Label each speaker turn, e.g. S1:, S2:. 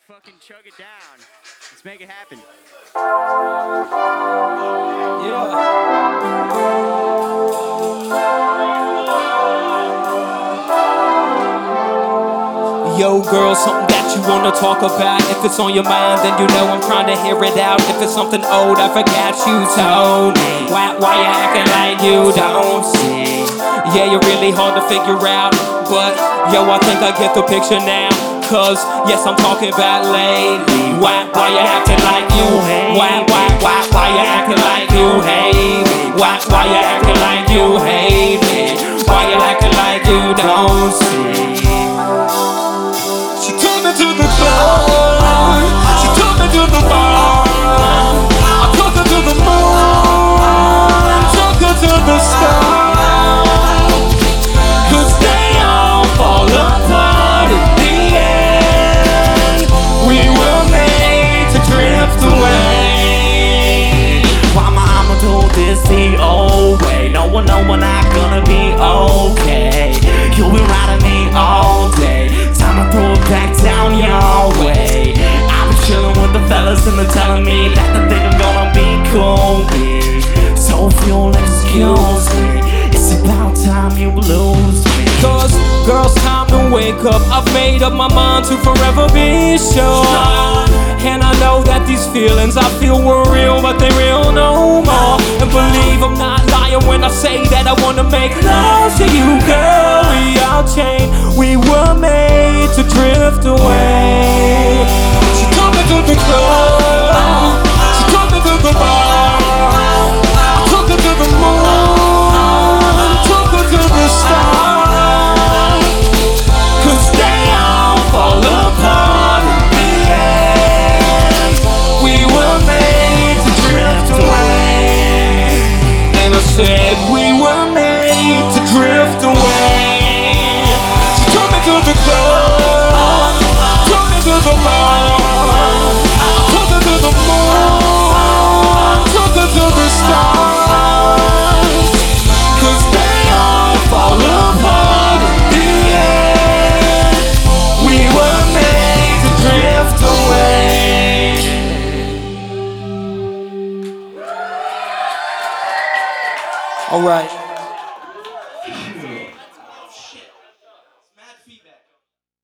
S1: fucking chug it down. Let's make it happen.
S2: Yo, girl, something that you wanna talk about. If it's on your mind, then you know I'm trying to hear it out. If it's something old, I forgot you told me. Why you acting like you don't see? Yeah, you're really hard to figure out. But, yo, I think I get the picture now. Cause, yes, I'm talking about lately. Why you acting like you hate? Why you acting like you hate me? Why you acting like you hate me? Why you acting like you don't see? She took me to the club, she took me to the bar. I took her to the moon, took her to the stars. Cause they all fall apart in the end. We were made to drift away. Why my mama told this the old way? No one not gonna be okay. You'll be riding me all day. Time to throw it back down your way. I've been chillin' with the fellas and they're telling me that they think I'm gonna be cool. So if you'll excuse me, it's about time you lose me. Cause, girls, time to wake up. I've made up my mind to forever be sure. And I know that these feelings I feel were real, but they real no more. And believe I'm not lying when I say that I wanna make love to you, girl. We all chained, we were made to drift away. She took me to the club, she took me to the bar. I took her to the moon, took her to the stars. Cause they all fall apart in the end. We were made to drift away. And I said we were made to drift away. She took me to the club, took me to the bar. Took her to the moon, took her to the stars. Cause they all fall apart in the end. We were made to drift away. All right.